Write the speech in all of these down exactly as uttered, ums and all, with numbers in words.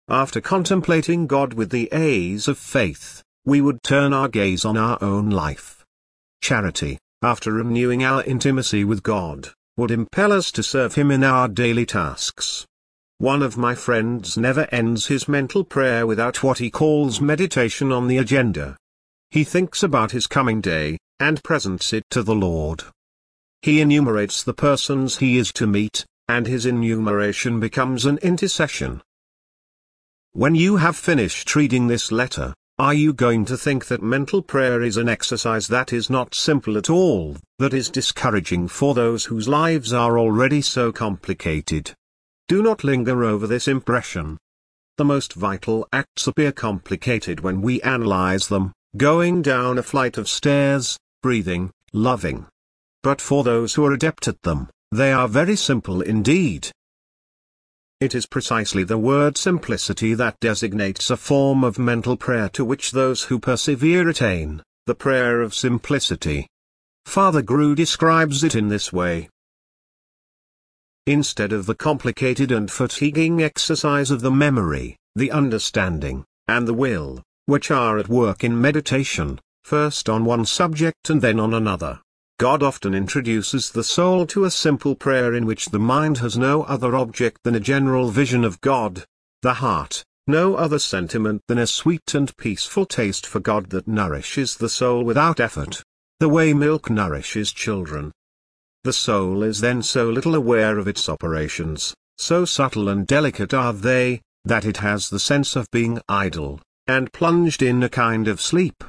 after contemplating God with the eyes of faith, we would turn our gaze on our own life. Charity, after renewing our intimacy with God, would impel us to serve Him in our daily tasks. One of my friends never ends his mental prayer without what he calls meditation on the agenda. He thinks about his coming day, and presents it to the Lord. He enumerates the persons he is to meet, and his enumeration becomes an intercession. When you have finished reading this letter, are you going to think that mental prayer is an exercise that is not simple at all, that is discouraging for those whose lives are already so complicated? Do not linger over this impression. The most vital acts appear complicated when we analyze them, going down a flight of stairs, breathing, loving. But for those who are adept at them, they are very simple indeed. It is precisely the word simplicity that designates a form of mental prayer to which those who persevere attain, the prayer of simplicity. Father Grew describes it in this way. Instead of the complicated and fatiguing exercise of the memory, the understanding, and the will, which are at work in meditation, first on one subject and then on another, God often introduces the soul to a simple prayer in which the mind has no other object than a general vision of God, the heart, no other sentiment than a sweet and peaceful taste for God that nourishes the soul without effort, the way milk nourishes children. The soul is then so little aware of its operations, so subtle and delicate are they, that it has the sense of being idle, and plunged in a kind of sleep.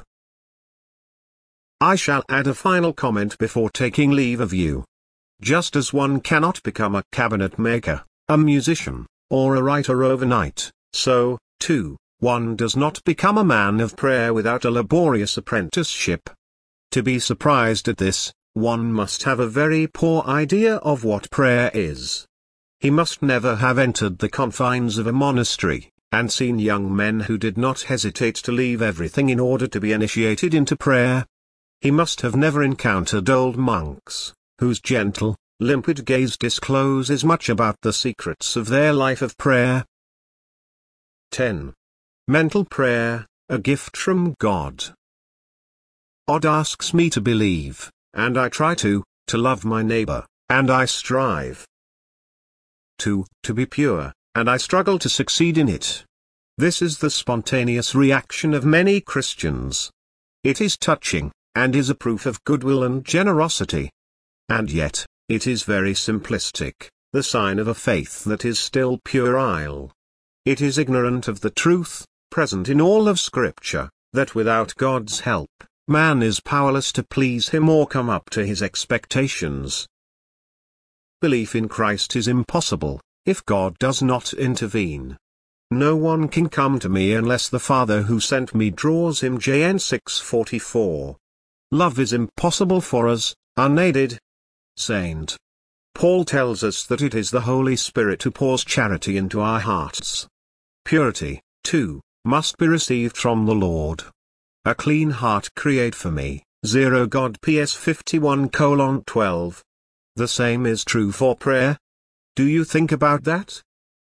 I shall add a final comment before taking leave of you. Just as one cannot become a cabinet maker, a musician, or a writer overnight, so, too, one does not become a man of prayer without a laborious apprenticeship. To be surprised at this, one must have a very poor idea of what prayer is. He must never have entered the confines of a monastery, and seen young men who did not hesitate to leave everything in order to be initiated into prayer. He must have never encountered old monks, whose gentle, limpid gaze discloses much about the secrets of their life of prayer. ten. Mental prayer, a gift from God. God asks me to believe, and I try to, to love my neighbor, and I strive to, to be pure, and I struggle to succeed in it. This is the spontaneous reaction of many Christians. It is touching, and is a proof of goodwill and generosity. And yet, it is very simplistic, the sign of a faith that is still puerile. It is ignorant of the truth, present in all of Scripture, that without God's help, man is powerless to please Him or come up to His expectations. Belief in Christ is impossible, if God does not intervene. No one can come to me unless the Father who sent me draws him. John six forty-four. Love is impossible for us, unaided. Saint Paul tells us that it is the Holy Spirit who pours charity into our hearts. Purity, too, must be received from the Lord. A clean heart create for me, zero God P S fifty-one colon twelve. The same is true for prayer. Do you think about that?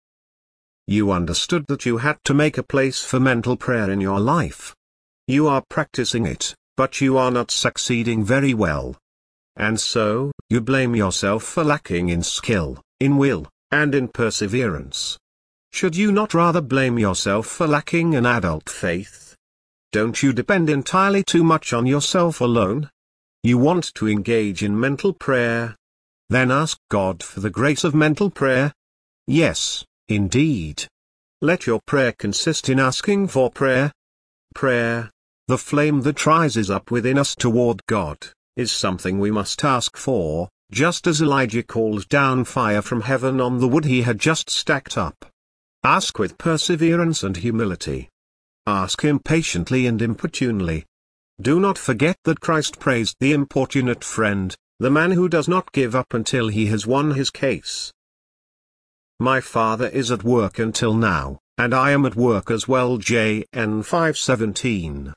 You understood that you had to make a place for mental prayer in your life. You are practicing it, but you are not succeeding very well. And so, you blame yourself for lacking in skill, in will, and in perseverance. Should you not rather blame yourself for lacking in adult faith? Don't you depend entirely too much on yourself alone? You want to engage in mental prayer? Then ask God for the grace of mental prayer. Yes, indeed. Let your prayer consist in asking for prayer. Prayer, the flame that rises up within us toward God, is something we must ask for, just as Elijah called down fire from heaven on the wood he had just stacked up. Ask with perseverance and humility. Ask Him patiently and importunely. Do not forget that Christ praised the importunate friend, the man who does not give up until he has won his case. My Father is at work until now, and I am at work as well. John five seventeen.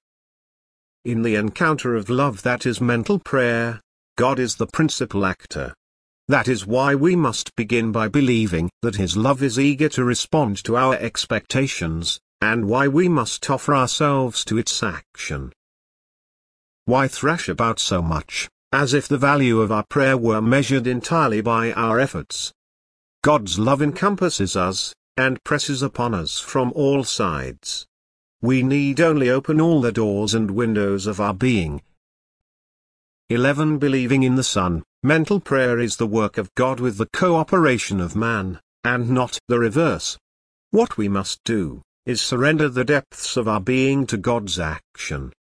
In the encounter of love that is mental prayer, God is the principal actor. That is why we must begin by believing that His love is eager to respond to our expectations, and why we must offer ourselves to its action. Why thrash about so much, as if the value of our prayer were measured entirely by our efforts? God's love encompasses us, and presses upon us from all sides. We need only open all the doors and windows of our being. eleven Believing in the Son. Mental prayer is the work of God with the cooperation of man, and not the reverse. What we must do, is surrender the depths of our being to God's action.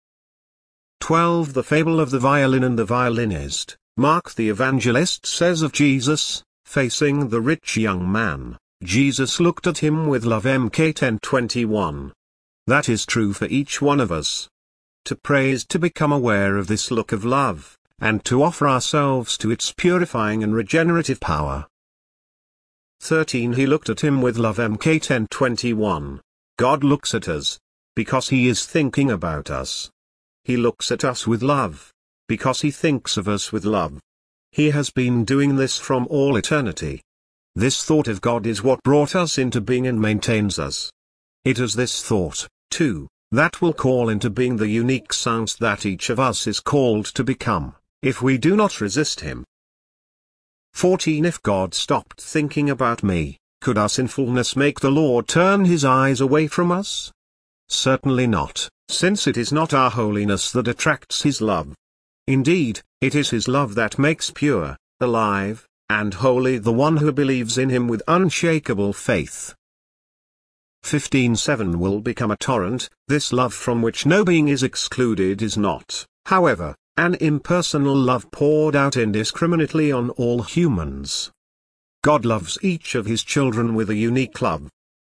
twelve The Fable of the Violin and the Violinist. Mark the Evangelist says of Jesus, facing the rich young man, Jesus looked at him with love. Mark ten twenty-one. That is true for each one of us. To pray is to become aware of this look of love, and to offer ourselves to its purifying and regenerative power. thirteen He looked at him with love. Mark ten twenty-one. God looks at us, because He is thinking about us. He looks at us with love, because He thinks of us with love. He has been doing this from all eternity. This thought of God is what brought us into being and maintains us. It is this thought, too, that will call into being the unique saints that each of us is called to become, if we do not resist Him. fourteen If God stopped thinking about me, could our sinfulness make the Lord turn His eyes away from us? Certainly not, since it is not our holiness that attracts His love. Indeed, it is His love that makes pure, alive, and holy the one who believes in Him with unshakable faith. fifteen seven Will become a torrent. This love from which no being is excluded is not, however, an impersonal love poured out indiscriminately on all humans. God loves each of His children with a unique love.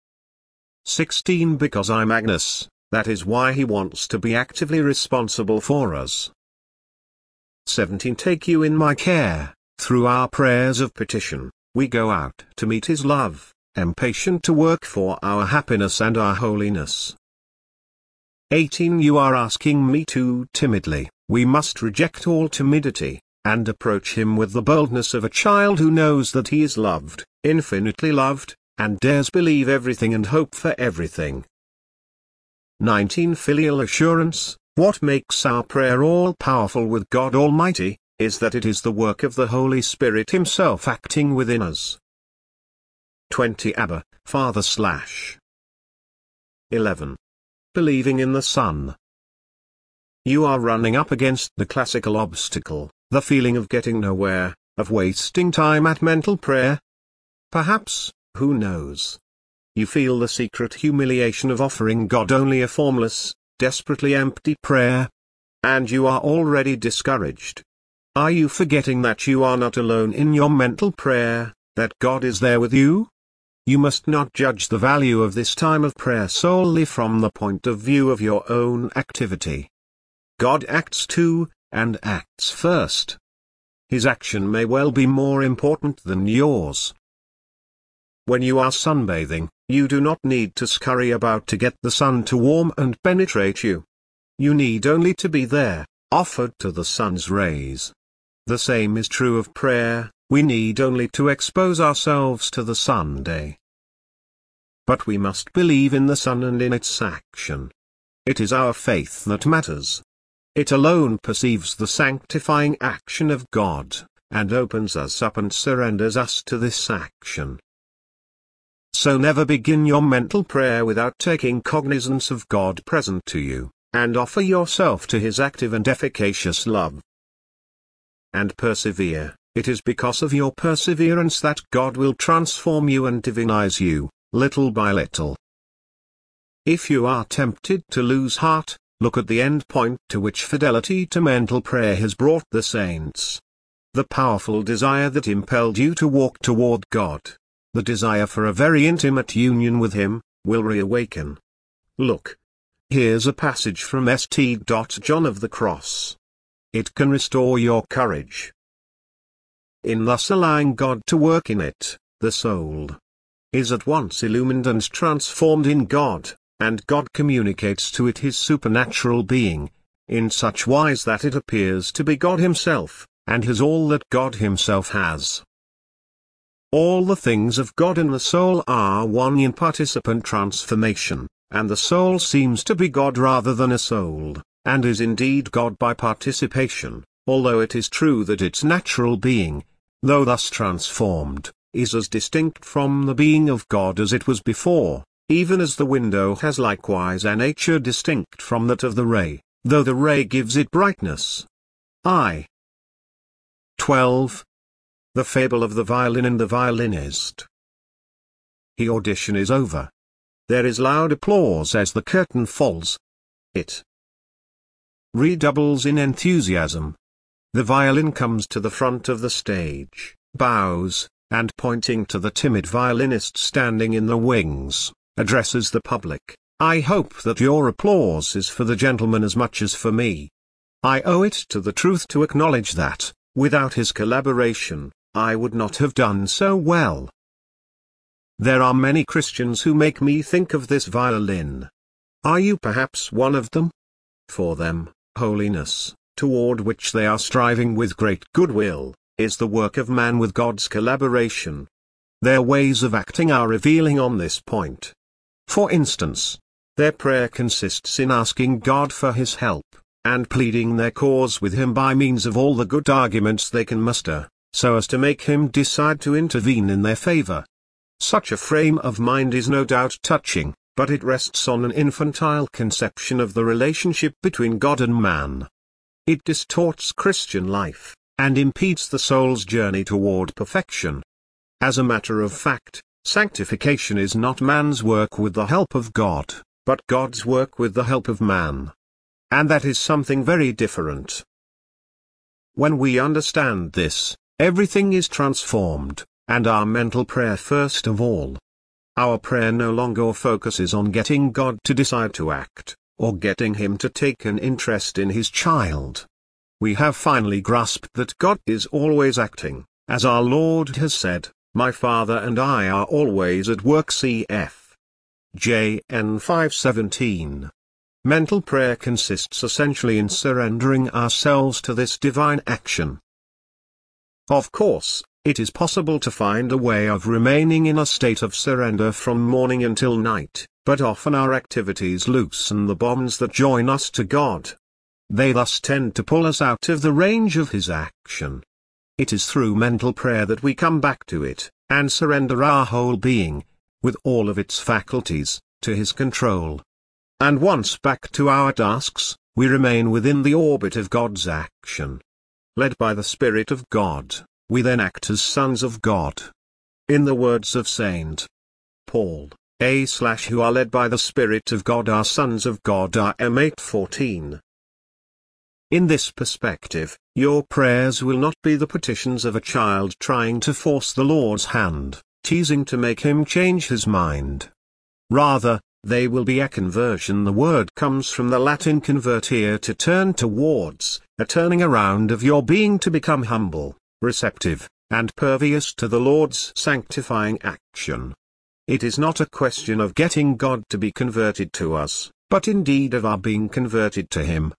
sixteen Because I'm Agnes, that is why He wants to be actively responsible for us. seventeen Take you in my care. Through our prayers of petition, we go out to meet His love, impatient to work for our happiness and our holiness. eighteen You are asking me too timidly. We must reject all timidity, and approach Him with the boldness of a child who knows that he is loved, infinitely loved, and dares believe everything and hope for everything. nineteen Filial assurance. What makes our prayer all-powerful with God Almighty, is that it is the work of the Holy Spirit Himself acting within us. twenty Abba, Father slash. eleven. Believing in the Son. You are running up against the classical obstacle, the feeling of getting nowhere, of wasting time at mental prayer. Perhaps, who knows? You feel the secret humiliation of offering God only a formless, desperately empty prayer. And you are already discouraged. Are you forgetting that you are not alone in your mental prayer, that God is there with you? You must not judge the value of this time of prayer solely from the point of view of your own activity. God acts too, and acts first. His action may well be more important than yours. When you are sunbathing, you do not need to scurry about to get the sun to warm and penetrate you. You need only to be there, offered to the sun's rays. The same is true of prayer. We need only to expose ourselves to the sunday. But we must believe in the sun and in its action. It is our faith that matters. It alone perceives the sanctifying action of God, and opens us up and surrenders us to this action. So never begin your mental prayer without taking cognizance of God present to you, and offer yourself to His active and efficacious love. And persevere. It is because of your perseverance that God will transform you and divinize you, little by little. If you are tempted to lose heart, look at the end point to which fidelity to mental prayer has brought the saints. The powerful desire that impelled you to walk toward God, the desire for a very intimate union with Him, will reawaken. Look. Here's a passage from Saint John of the Cross. It can restore your courage. In thus allowing God to work in it, the soul is at once illumined and transformed in God, and God communicates to it His supernatural being, in such wise that it appears to be God Himself, and has all that God himself has. All the things of God in the soul are one in participant transformation, and the soul seems to be God rather than a soul, and is indeed God by participation, although it is true that its natural being, though thus transformed, is as distinct from the being of God as it was before, even as the window has likewise a nature distinct from that of the ray, though the ray gives it brightness. I. twelve. The Fable of the Violin and the Violinist. The audition is over. There is loud applause as the curtain falls. It redoubles in enthusiasm. The violin comes to the front of the stage, bows, and pointing to the timid violinist standing in the wings, addresses the public. I hope that your applause is for the gentleman as much as for me. I owe it to the truth to acknowledge that, without his collaboration, I would not have done so well. There are many Christians who make me think of this violin. Are you perhaps one of them? For them, holiness, toward which they are striving with great goodwill, is the work of man with God's collaboration. Their ways of acting are revealing on this point. For instance, their prayer consists in asking God for his help, and pleading their cause with him by means of all the good arguments they can muster, so as to make him decide to intervene in their favor. Such a frame of mind is no doubt touching, but it rests on an infantile conception of the relationship between God and man. It distorts Christian life, and impedes the soul's journey toward perfection. As a matter of fact, sanctification is not man's work with the help of God, but God's work with the help of man. And that is something very different. When we understand this, everything is transformed, and our mental prayer first of all. Our prayer no longer focuses on getting God to decide to act, or getting him to take an interest in his child. We have finally grasped that God is always acting, as our Lord has said, "My Father and I are always at work." Cf. J N five seventeen. Mental prayer consists essentially in surrendering ourselves to this divine action. Of course, it is possible to find a way of remaining in a state of surrender from morning until night, but often our activities loosen the bonds that join us to God. They thus tend to pull us out of the range of his action. It is through mental prayer that we come back to it, and surrender our whole being, with all of its faculties, to his control. And once back to our tasks, we remain within the orbit of God's action. Led by the Spirit of God, we then act as sons of God. In the words of Saint Paul, a slash who are led by the Spirit of God are sons of God. R M eight fourteen. In this perspective, your prayers will not be the petitions of a child trying to force the Lord's hand, teasing to make him change his mind. Rather, they will be a conversion. The word comes from the Latin convertere, to turn towards, a turning around of your being to become humble, receptive, and pervious to the Lord's sanctifying action. It is not a question of getting God to be converted to us, but indeed of our being converted to him.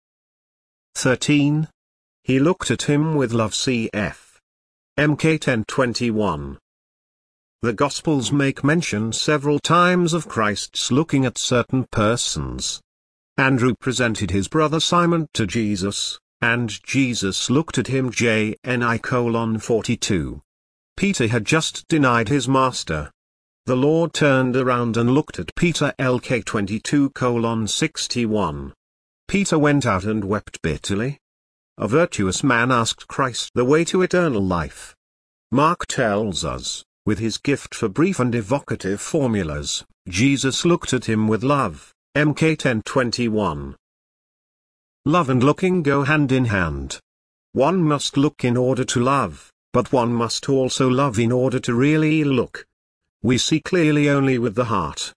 thirteen. He looked at him with love. Cf. M K ten twenty-one. The Gospels make mention several times of Christ's looking at certain persons. Andrew presented his brother Simon to Jesus, and Jesus looked at him. J N I forty-two. Peter had just denied his master. The Lord turned around and looked at Peter. L K twenty-two sixty-one. Peter went out and wept bitterly. A virtuous man asked Christ the way to eternal life. Mark tells us, with his gift for brief and evocative formulas, Jesus looked at him with love. M K ten twenty-one. Love and looking go hand in hand. One must look in order to love, but one must also love in order to really look. We see clearly only with the heart.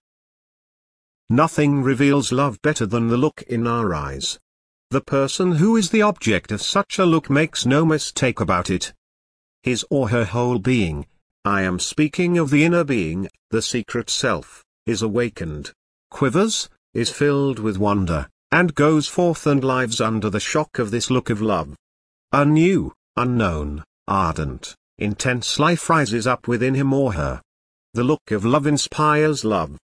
Nothing reveals love better than the look in our eyes. The person who is the object of such a look makes no mistake about it. His or her whole being, I am speaking of the inner being, the secret self, is awakened, quivers, is filled with wonder, and goes forth and lives under the shock of this look of love. A new, unknown, ardent, intense life rises up within him or her. The look of love inspires love,